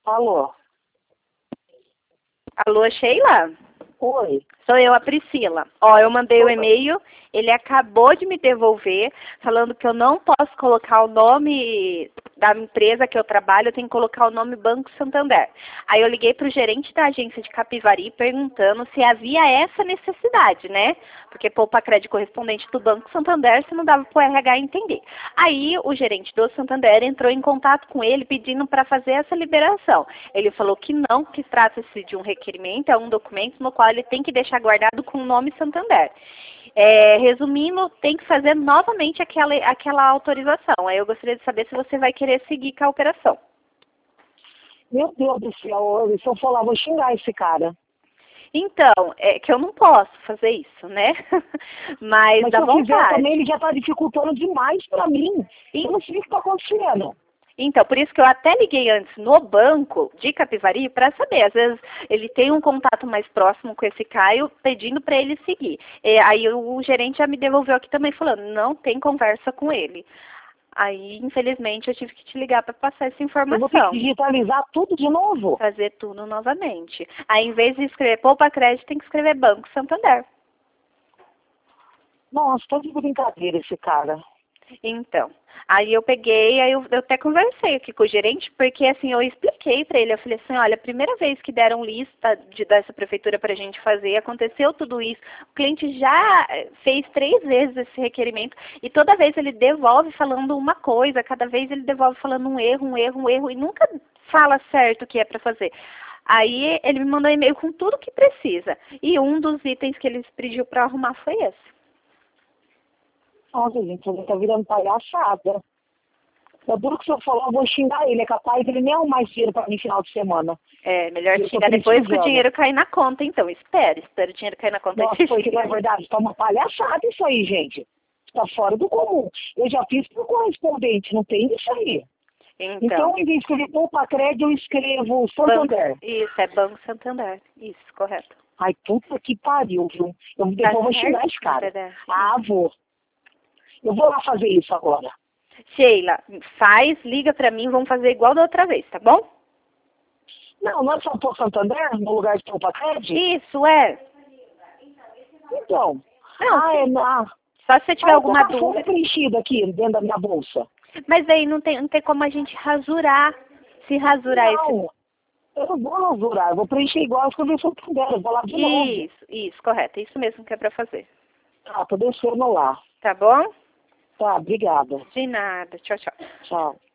Alô? Alô, Sheila? Oi. Sou eu, a Priscila. Ó, eu mandei o Oi. e-mail, ele acabou de me devolver, falando que eu não posso colocar o nome da empresa que eu trabalho, eu tenho que colocar o nome Banco Santander. Aí eu liguei para o gerente da agência de Capivari perguntando se havia essa necessidade, né? Porque poupa crédito correspondente do Banco Santander, se não dava para o RH entender. Aí o gerente do Santander entrou em contato com ele pedindo para fazer essa liberação. Ele falou que não, que trata-se de um requerimento, é um documento no qual ele tem que deixar guardado com o nome Santander. Resumindo, tem que fazer novamente aquela autorização. Aí eu gostaria de saber se você vai querer seguir com a operação. Meu Deus do céu, se eu for lá, vou xingar esse cara. Então, é que eu não posso fazer isso, né? Mas Mas se dá eu fizer vontade. também, ele já tá dificultando demais pra mim. Eu não sei o que tá acontecendo. Então, por isso que eu até liguei antes no banco de Capivari para saber. Às vezes ele tem um contato mais próximo com esse Caio pedindo para ele seguir. Aí o gerente já me devolveu aqui também falando, não tem conversa com ele. Aí, infelizmente, eu tive que te ligar para passar essa Eu vou ter que informação. digitalizar tudo de novo. Fazer tudo novamente. Aí, em vez de escrever Poupa Crédito, tem que escrever Banco Santander. Nossa, tá de brincadeira esse cara. Então, aí eu peguei, aí eu até conversei aqui com o gerente, porque assim, eu expliquei para ele, eu falei assim, olha, a primeira vez que deram lista dessa prefeitura para a gente fazer, aconteceu tudo isso, o cliente já fez 3 vezes esse requerimento, e toda vez ele devolve falando uma coisa, cada vez ele devolve falando um erro, e nunca fala certo o que é para fazer. Aí ele me mandou um e-mail com tudo que precisa, e um dos itens que ele pediu para arrumar foi esse. Nossa, gente, ele tá virando palhaçada. É duro que se eu falar, eu vou xingar ele. É capaz de ele nem arrumar esse dinheiro pra mim no final de semana. Melhor Eu tô xingar depois que o precisando. dinheiro cair na conta, então. Espera o dinheiro cair na conta. Nossa, porque na verdade tá uma palhaçada isso aí, gente. Tá fora do comum. Eu já fiz pro correspondente, não tem isso aí. Então, em vez de escrever Poupa Crédito, eu escrevo Santander. Isso, é Banco Santander. Isso, correto. Ai, puta que pariu, viu? Eu Tá depois vou certo, xingar esse cara. Dedé? Ah, vou. Eu vou lá fazer isso agora. Sheila, faz, liga pra mim, vamos fazer igual da outra vez, tá bom? Não, não é só pôr Santander no lugar de Poupa Crédito? Isso, é. Então. Não, sim. Ah, Só se você tiver alguma tá dúvida. preenchido aqui dentro da minha bolsa. Mas aí não tem como a gente rasurar. Se rasurar Não, eu não vou rasurar. Eu vou preencher igual as coisas Santander. Eu vou lá de novo. Isso, correto. Isso mesmo que é pra fazer. Tá, tô descendo lá. Tá bom? Tá, obrigada. De nada. Tchau, tchau. Tchau.